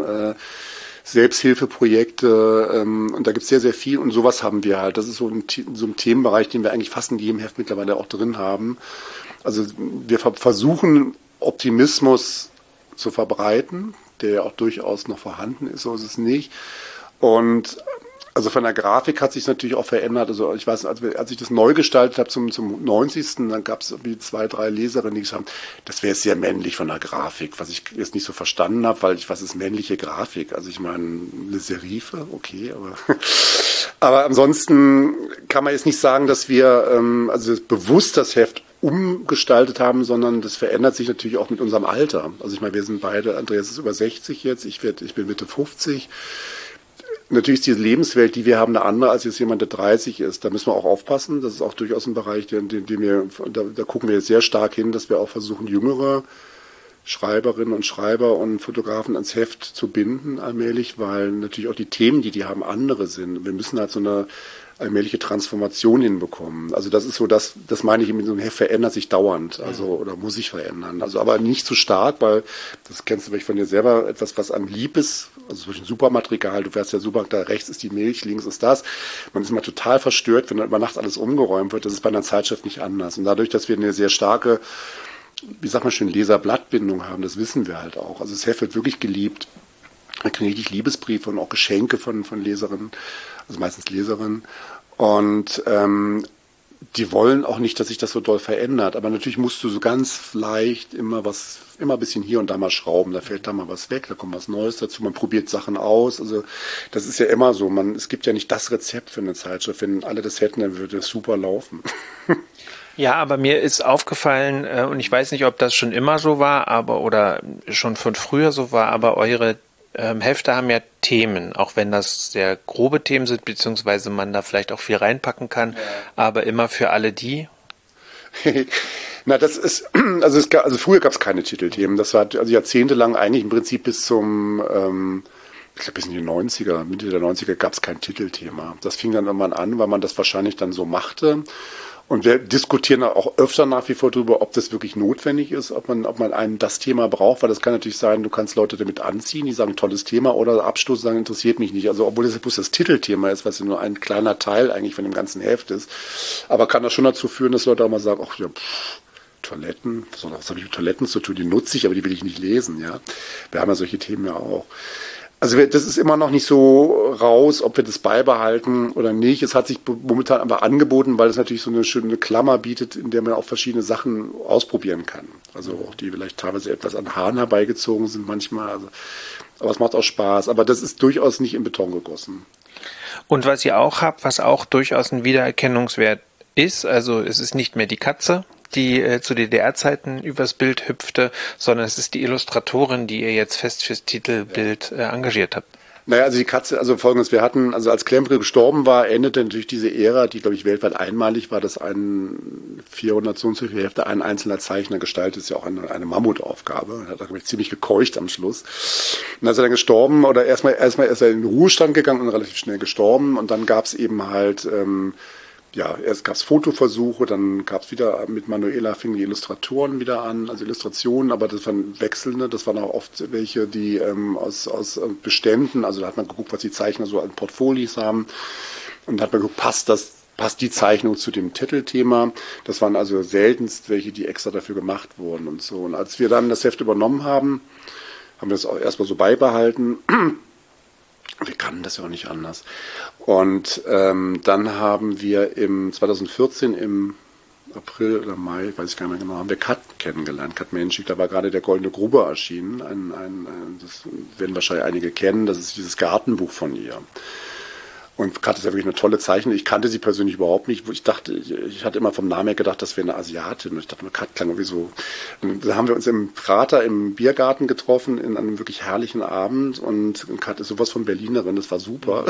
Selbsthilfeprojekte, und da gibt es sehr, sehr viel und sowas haben wir halt. Das ist so ein Themenbereich, den wir eigentlich fast in jedem Heft mittlerweile auch drin haben. Also wir versuchen Optimismus zu verbreiten, der ja auch durchaus noch vorhanden ist, so ist es nicht. Und also von der Grafik hat sich natürlich auch verändert. Also ich weiß, als ich das neu gestaltet habe zum 90. dann gab es irgendwie 2, 3 Leserinnen, die gesagt haben, das wäre sehr männlich von der Grafik, was ich jetzt nicht so verstanden habe, weil was ist männliche Grafik? Also ich meine, eine Serife, okay, aber ansonsten kann man jetzt nicht sagen, dass wir also bewusst das Heft umgestaltet haben, sondern das verändert sich natürlich auch mit unserem Alter. Also ich meine, wir sind beide, Andreas ist über 60 jetzt, ich bin Mitte 50. Natürlich ist diese Lebenswelt, die wir haben, eine andere als jetzt jemand, der 30 ist. Da müssen wir auch aufpassen. Das ist auch durchaus ein Bereich, da gucken wir jetzt sehr stark hin, dass wir auch versuchen, jüngere Schreiberinnen und Schreiber und Fotografen ans Heft zu binden allmählich, weil natürlich auch die Themen, die haben, andere sind. Wir müssen halt so eine allmähliche Transformation hinbekommen. Also das ist so, das meine ich, mit so einem Heft verändert sich dauernd, also oder muss sich verändern. Also aber nicht zu stark, weil das kennst du vielleicht von dir selber, etwas, was einem lieb ist, also zum Beispiel ein Supermarktregal, du fährst ja Supermarkt, da rechts ist die Milch, links ist das. Man ist immer total verstört, wenn dann über Nacht alles umgeräumt wird. Das ist bei einer Zeitschrift nicht anders. Und dadurch, dass wir eine sehr starke, wie sagt man schön, Leserblattbindung haben, das wissen wir halt auch. Also das Heft wird wirklich geliebt. Man kriegt richtig Liebesbriefe und auch Geschenke von Leserinnen, also meistens Leserinnen. Und die wollen auch nicht, dass sich das so doll verändert. Aber natürlich musst du so ganz leicht immer ein bisschen hier und da mal schrauben. Da fällt da mal was weg, da kommt was Neues dazu. Man probiert Sachen aus. Also das ist ja immer so. Es gibt ja nicht das Rezept für eine Zeitschrift. Wenn alle das hätten, dann würde es super laufen. Ja, aber mir ist aufgefallen, und ich weiß nicht, ob das schon immer so war, oder schon von früher so war, aber eure Hefte haben ja Themen, auch wenn das sehr grobe Themen sind, beziehungsweise man da vielleicht auch viel reinpacken kann, aber immer für alle die. Na, das ist, also früher gab es keine Titelthemen. Das war also jahrzehntelang eigentlich im Prinzip bis zum, ich glaube bis in die 90er, Mitte der 90er gab es kein Titelthema. Das fing dann irgendwann an, weil man das wahrscheinlich dann so machte. Und wir diskutieren auch öfter nach wie vor darüber, ob das wirklich notwendig ist, ob man das Thema braucht, weil das kann natürlich sein, du kannst Leute damit anziehen, die sagen, tolles Thema, oder Abstoß sagen, interessiert mich nicht. Also obwohl das bloß das Titelthema ist, was ja nur ein kleiner Teil eigentlich von dem ganzen Heft ist, aber kann das schon dazu führen, dass Leute auch mal sagen, ach ja, Toiletten, was habe ich mit Toiletten zu tun, die nutze ich, aber die will ich nicht lesen, ja. Wir haben ja solche Themen ja auch. Also das ist immer noch nicht so raus, ob wir das beibehalten oder nicht. Es hat sich momentan einfach angeboten, weil es natürlich so eine schöne Klammer bietet, in der man auch verschiedene Sachen ausprobieren kann. Also auch die vielleicht teilweise etwas an Haaren herbeigezogen sind manchmal. Also, aber es macht auch Spaß. Aber das ist durchaus nicht in Beton gegossen. Und was ihr auch habt, was auch durchaus ein Wiedererkennungswert ist, also es ist nicht mehr die Katze, die zu DDR-Zeiten übers Bild hüpfte, sondern es ist die Illustratorin, die ihr jetzt fest fürs Titelbild engagiert habt. Naja, also die Katze, also folgendes, wir hatten, also als Klemke gestorben war, endete natürlich diese Ära, die, glaube ich, weltweit einmalig war, dass ein 400 so und so viele Hefte ein einzelner Zeichner gestaltet, ist ja auch eine Mammutaufgabe. Er hat, glaube ich, ziemlich gekeucht am Schluss. Und als er dann gestorben, oder erstmal ist er in den Ruhestand gegangen und relativ schnell gestorben, und dann gab es eben halt, erst gab es Fotoversuche, dann gab es wieder mit Manuela fingen die Illustratoren wieder an, also Illustrationen, aber das waren wechselnde, das waren auch oft welche, die aus Beständen, also da hat man geguckt, was die Zeichner so an Portfolios haben, und da hat man geguckt, passt die Zeichnung zu dem Titelthema. Das waren also seltenst welche, die extra dafür gemacht wurden und so. Und als wir dann das Heft übernommen haben, haben wir das auch erstmal so beibehalten. Wir kannten das ja auch nicht anders. Und dann haben wir im 2014 im April oder Mai, weiß ich gar nicht mehr genau, haben wir Kat kennengelernt, Kat Menschik. Da war gerade der Goldene Gruber erschienen. Das werden wahrscheinlich einige kennen. Das ist dieses Gartenbuch von ihr. Und Kat ist ja wirklich eine tolle Zeichnung. Ich kannte sie persönlich überhaupt nicht. Ich hatte immer vom Namen her gedacht, das wäre eine Asiatin. Und ich dachte, Kat klang irgendwie so. Und da haben wir uns im Prater im Biergarten getroffen, in einem wirklich herrlichen Abend. Und Kat ist sowas von Berlinerin, das war super.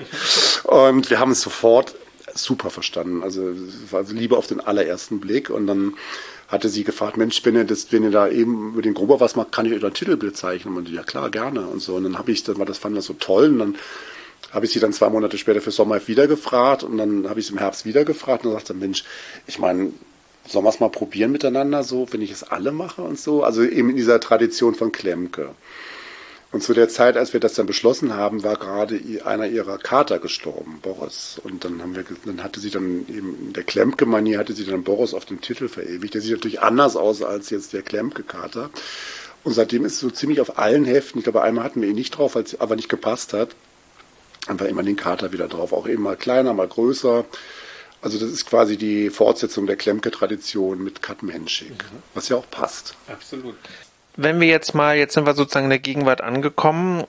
Und wir haben es sofort super verstanden. Also es war Liebe auf den allerersten Blick. Und dann hatte sie gefragt, Mensch, wenn ihr da eben über den Gruber was macht, kann ich euch ein Titelbild zeichnen? Und ja klar, gerne. Und so. Und dann fand das so toll. Und dann habe ich sie dann 2 Monate später für Sommerheft wieder gefragt, und dann habe ich sie im Herbst wieder gefragt und dann sagte, Mensch, ich meine, sollen wir es mal probieren miteinander, so, wenn ich es alle mache und so, also eben in dieser Tradition von Klemke. Und zu der Zeit, als wir das dann beschlossen haben, war gerade einer ihrer Kater gestorben, Boris. Und dann hatte sie dann eben in der Klemke-Manier hatte sie dann Boris auf dem Titel verewigt. Der sieht natürlich anders aus als jetzt der Klemke-Kater. Und seitdem ist es so ziemlich auf allen Heften, ich glaube, einmal hatten wir ihn nicht drauf, weil es aber nicht gepasst hat, haben wir immer den Kater wieder drauf, auch eben mal kleiner, mal größer. Also das ist quasi die Fortsetzung der Klemke-Tradition mit Kat Menschik, was ja auch passt. Absolut. Wenn wir jetzt sind wir sozusagen in der Gegenwart angekommen.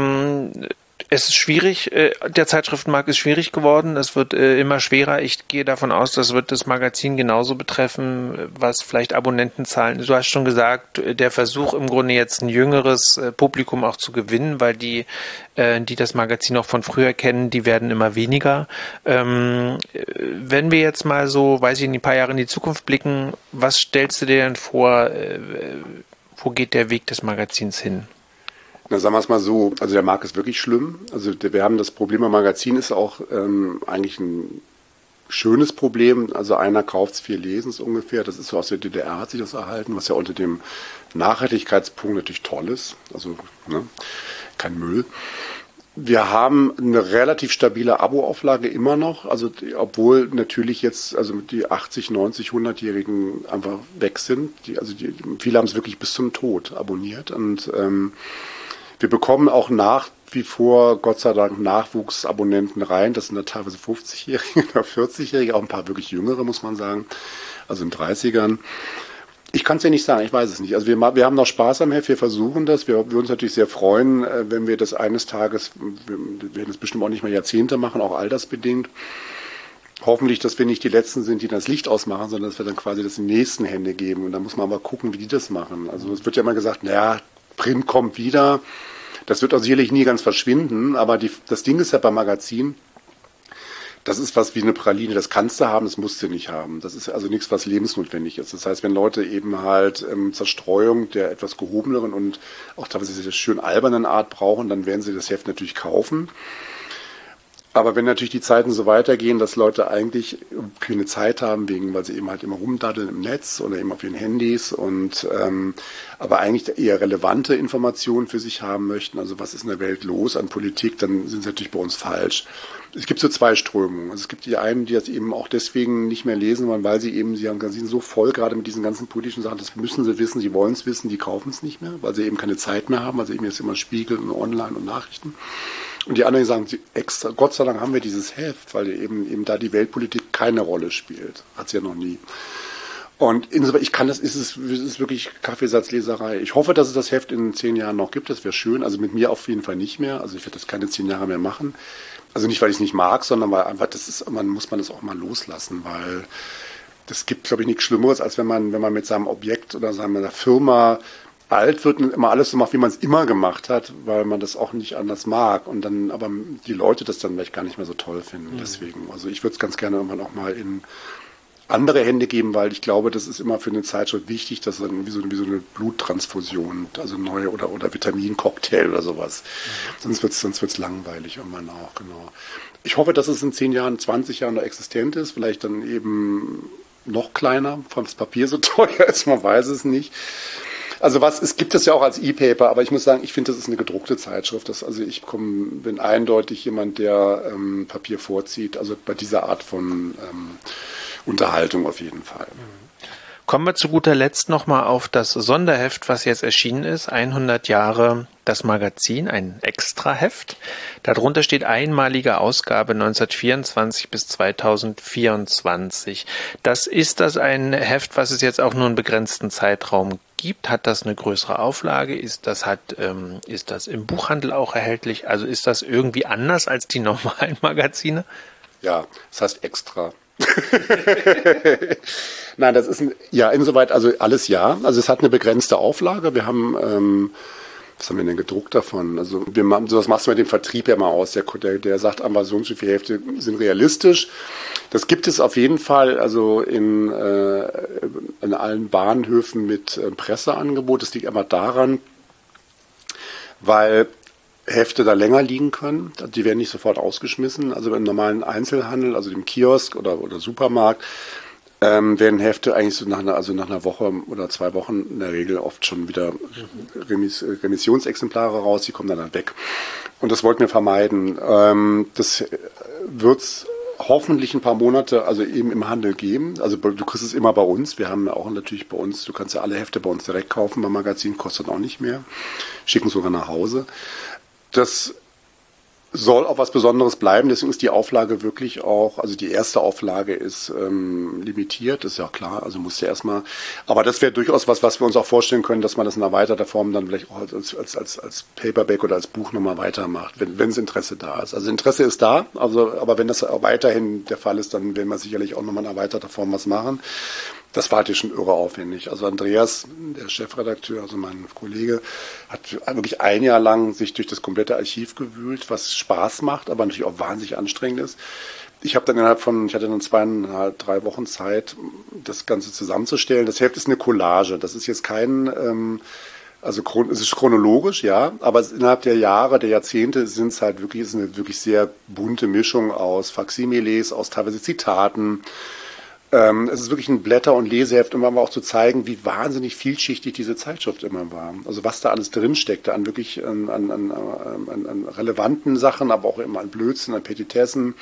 Es ist schwierig, der Zeitschriftenmarkt ist schwierig geworden, es wird immer schwerer. Ich gehe davon aus, das wird das Magazin genauso betreffen, was vielleicht Abonnentenzahlen. Du hast schon gesagt, der Versuch im Grunde jetzt ein jüngeres Publikum auch zu gewinnen, weil die das Magazin auch von früher kennen, die werden immer weniger. Wenn wir jetzt mal so, ein paar Jahre in die Zukunft blicken, was stellst du dir denn vor, wo geht der Weg des Magazins hin? Na, sagen wir es mal so, also der Markt ist wirklich schlimm. Also wir haben das Problem am Magazin ist auch eigentlich ein schönes Problem. Also einer kauft es, 4 lesen es ungefähr. Das ist so aus der DDR hat sich das erhalten, was ja unter dem Nachhaltigkeitspunkt natürlich toll ist. Also kein Müll. Wir haben eine relativ stabile Abo-Auflage immer noch, also obwohl natürlich jetzt also die 80, 90, 100-Jährigen einfach weg sind. Viele haben es wirklich bis zum Tod abonniert, und wir bekommen auch nach wie vor, Gott sei Dank, Nachwuchsabonnenten rein. Das sind da teilweise 50-Jährige oder 40-Jährige, auch ein paar wirklich Jüngere, muss man sagen, also in 30ern. Ich kann es ja nicht sagen, ich weiß es nicht. Also wir haben noch Spaß am Heft, wir versuchen das. Wir würden uns natürlich sehr freuen, wenn wir das eines Tages, wir werden es bestimmt auch nicht mehr Jahrzehnte machen, auch altersbedingt. Hoffentlich, dass wir nicht die Letzten sind, die das Licht ausmachen, sondern dass wir dann quasi das in die nächsten Hände geben. Und da muss man aber gucken, wie die das machen. Also es wird ja immer gesagt, Print kommt wieder. Das wird auch sicherlich nie ganz verschwinden, aber das Ding ist ja beim Magazin, das ist was wie eine Praline, das kannst du haben, das musst du nicht haben. Das ist also nichts, was lebensnotwendig ist. Das heißt, wenn Leute eben halt Zerstreuung der etwas gehobeneren und auch teilweise der schön albernen Art brauchen, dann werden sie das Heft natürlich kaufen. Aber wenn natürlich die Zeiten so weitergehen, dass Leute eigentlich keine Zeit haben, weil sie eben halt immer rumdaddeln im Netz oder eben auf ihren Handys und aber eigentlich eher relevante Informationen für sich haben möchten, also was ist in der Welt los an Politik, dann sind sie natürlich bei uns falsch. Es gibt so zwei Strömungen. Also es gibt die einen, die das eben auch deswegen nicht mehr lesen wollen, weil sie sind so voll gerade mit diesen ganzen politischen Sachen, das müssen sie wissen, sie wollen es wissen, die kaufen es nicht mehr, weil sie eben keine Zeit mehr haben, weil sie eben jetzt immer Spiegel und Online und Nachrichten. Und die anderen sagen, extra, Gott sei Dank haben wir dieses Heft, weil eben da die Weltpolitik keine Rolle spielt. Hat sie ja noch nie. Und insofern, es ist wirklich Kaffeesatzleserei. Ich hoffe, dass es das Heft in 10 Jahren noch gibt, das wäre schön. Also mit mir auf jeden Fall nicht mehr. Also ich werde das keine 10 Jahre mehr machen. Also nicht, weil ich es nicht mag, sondern weil einfach, muss man das auch mal loslassen, weil das gibt, glaube ich, nichts Schlimmeres, als wenn man mit seinem Objekt oder seiner Firma alt wird und immer alles so macht, wie man es immer gemacht hat, weil man das auch nicht anders mag und dann aber die Leute das dann vielleicht gar nicht mehr so toll finden. Deswegen, also ich würde es ganz gerne irgendwann auch mal in andere Hände geben, weil ich glaube, das ist immer für eine Zeitschrift wichtig, dass dann wie so eine Bluttransfusion, also neue oder Vitamincocktail oder sowas. Sonst wird's langweilig irgendwann auch, genau. Ich hoffe, dass es in 10 Jahren, 20 Jahren noch existent ist, vielleicht dann eben noch kleiner, weil das Papier so teuer ist, man weiß es nicht. Also es gibt es ja auch als E-Paper, aber ich muss sagen, ich finde, das ist eine gedruckte Zeitschrift. Bin eindeutig jemand, der Papier vorzieht, also bei dieser Art von Unterhaltung auf jeden Fall. Kommen wir zu guter Letzt nochmal auf das Sonderheft, was jetzt erschienen ist, 100 Jahre das Magazin, ein Extraheft. Darunter steht einmalige Ausgabe 1924 bis 2024. Ist das ein Heft, was es jetzt auch nur einen begrenzten Zeitraum gibt? Hat das eine größere Auflage? Ist das im Buchhandel auch erhältlich? Also ist das irgendwie anders als die normalen Magazine? Ja, das heißt Extra. Nein, das ist insoweit, also alles ja. Also es hat eine begrenzte Auflage. Wir haben, was haben wir denn gedruckt davon? Also sowas machst du mit dem Vertrieb ja mal aus. Der sagt einfach, so und so viele Hälfte sind realistisch. Das gibt es auf jeden Fall, also in allen Bahnhöfen mit Presseangebot. Das liegt aber daran, weil Hefte da länger liegen können. Die werden nicht sofort ausgeschmissen. Also im normalen Einzelhandel, also dem Kiosk oder Supermarkt, werden Hefte eigentlich so nach einer Woche oder 2 Wochen in der Regel oft schon wieder Remissionsexemplare raus, die kommen dann weg. Und das wollten wir vermeiden. Das wird's hoffentlich ein paar Monate also eben im Handel geben. Also du kriegst es immer bei uns. Wir haben auch natürlich bei uns, du kannst ja alle Hefte bei uns direkt kaufen beim Magazin, kostet auch nicht mehr. Schicken sogar nach Hause. Das soll auch was Besonderes bleiben, deswegen ist die Auflage wirklich auch, also die erste Auflage ist limitiert, ist ja klar, also musst du erstmal, aber das wäre durchaus was wir uns auch vorstellen können, dass man das in erweiterter Form dann vielleicht auch als Paperback oder als Buch nochmal weitermacht, wenn das Interesse da ist. Also Interesse ist da, also aber wenn das auch weiterhin der Fall ist, dann werden wir sicherlich auch nochmal in erweiterter Form was machen. Das war halt ja schon irre aufwendig. Also Andreas, der Chefredakteur, also mein Kollege, hat wirklich 1 Jahr lang sich durch das komplette Archiv gewühlt, was Spaß macht, aber natürlich auch wahnsinnig anstrengend ist. Ich hatte dann 2,5, 3 Wochen Zeit, das Ganze zusammenzustellen. Das Heft ist eine Collage. Das ist jetzt kein, es ist chronologisch, ja, aber innerhalb der Jahre, der Jahrzehnte ist eine wirklich sehr bunte Mischung aus Faksimiles, aus teilweise Zitaten. Es ist wirklich ein Blätter- und Leseheft, um aber auch zu zeigen, wie wahnsinnig vielschichtig diese Zeitschrift immer war. Also was da alles drinsteckte an wirklich an relevanten Sachen, aber auch immer an Blödsinn, an Petitessen,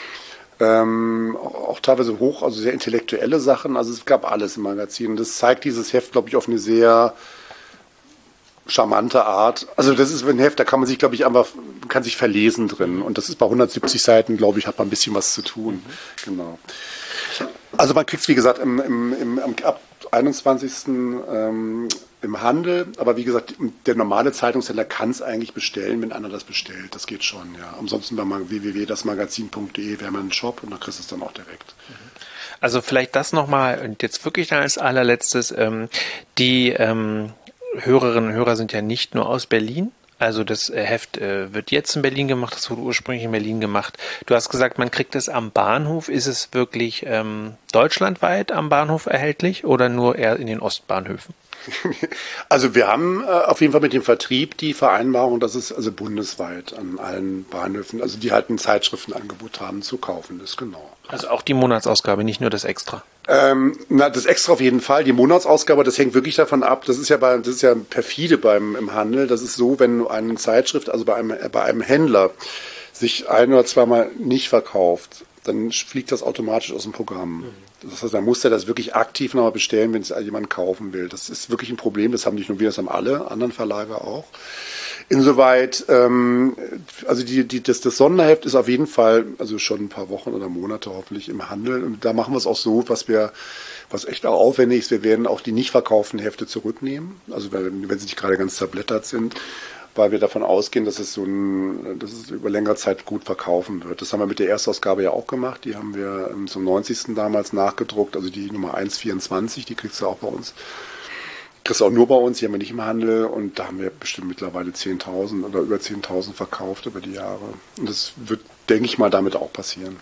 auch teilweise also sehr intellektuelle Sachen. Also es gab alles im Magazin. Und das zeigt dieses Heft, glaube ich, auf eine sehr charmante Art. Also das ist ein Heft, da kann man sich, glaube ich, kann sich verlesen drin. Und das ist bei 170 Seiten, glaube ich, hat man ein bisschen was zu tun. Genau. Also man kriegt es, wie gesagt, ab 21. Im Handel, aber wie gesagt, der normale Zeitungshändler kann es eigentlich bestellen, wenn einer das bestellt. Das geht schon, ja. Ansonsten bei www.dasmagazin.de wäre man ein Shop und dann kriegst du es dann auch direkt. Also vielleicht das nochmal und jetzt wirklich als allerletztes, die Hörerinnen und Hörer sind ja nicht nur aus Berlin. Also das Heft wird jetzt in Berlin gemacht, das wurde ursprünglich in Berlin gemacht. Du hast gesagt, man kriegt es am Bahnhof. Ist es wirklich deutschlandweit am Bahnhof erhältlich oder nur eher in den Ostbahnhöfen? Also wir haben auf jeden Fall mit dem Vertrieb die Vereinbarung, dass es also bundesweit an allen Bahnhöfen, also die halt ein Zeitschriftenangebot haben, zu kaufen ist, genau. Also auch die Monatsausgabe, nicht nur das Extra? Das Extra auf jeden Fall. Die Monatsausgabe, das hängt wirklich davon ab. Das ist ja perfide im Handel. Das ist so, wenn eine Zeitschrift, also bei einem Händler sich ein- oder zweimal nicht verkauft, dann fliegt das automatisch aus dem Programm. Das heißt, dann muss er das wirklich aktiv nochmal bestellen, wenn es jemand kaufen will. Das ist wirklich ein Problem. Das haben nicht nur wir, das haben alle anderen Verlage auch. Insoweit, also das Sonderheft ist auf jeden Fall, also schon ein paar Wochen oder Monate hoffentlich im Handel. Und da machen wir es auch so, was echt auch aufwendig ist, wir werden auch die nicht verkauften Hefte zurücknehmen. Also wenn sie nicht gerade ganz zerblättert sind, weil wir davon ausgehen, dass es über längere Zeit gut verkaufen wird. Das haben wir mit der Erstausgabe ja auch gemacht. Die haben wir zum 90. damals nachgedruckt, also die Nummer 124, die kriegst du auch bei uns. Kriegst du auch nur bei uns, die haben wir nicht im Handel, und da haben wir bestimmt mittlerweile 10.000 oder über 10.000 verkauft über die Jahre. Und das wird, denke ich mal, damit auch passieren.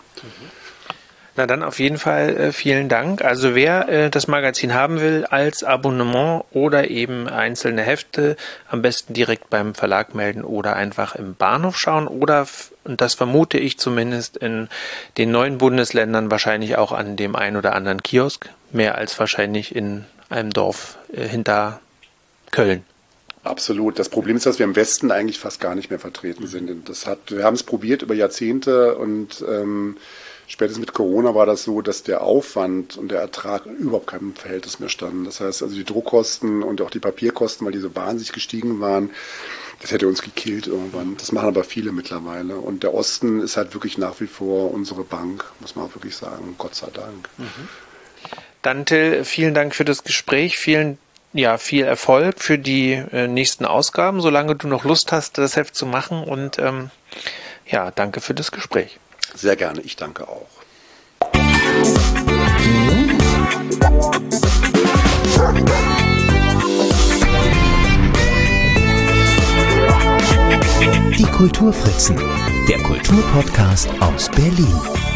Na dann auf jeden Fall vielen Dank. Also wer das Magazin haben will als Abonnement oder eben einzelne Hefte, am besten direkt beim Verlag melden oder einfach im Bahnhof schauen oder, und das vermute ich zumindest, in den neuen Bundesländern wahrscheinlich auch an dem ein oder anderen Kiosk, mehr als wahrscheinlich in einem Dorf hinter Köln. Absolut. Das Problem ist, dass wir im Westen eigentlich fast gar nicht mehr vertreten sind. Wir haben es probiert über Jahrzehnte, und spätestens mit Corona war das so, dass der Aufwand und der Ertrag überhaupt keinem Verhältnis mehr standen. Das heißt, also die Druckkosten und auch die Papierkosten, weil die so wahnsinnig gestiegen waren, das hätte uns gekillt irgendwann. Das machen aber viele mittlerweile. Und der Osten ist halt wirklich nach wie vor unsere Bank, muss man auch wirklich sagen. Gott sei Dank. Dann Till, vielen Dank für das Gespräch. Viel Erfolg für die nächsten Ausgaben, solange du noch Lust hast, das Heft zu machen. Und danke für das Gespräch. Sehr gerne, ich danke auch. Die Kulturfritzen, der Kulturpodcast aus Berlin.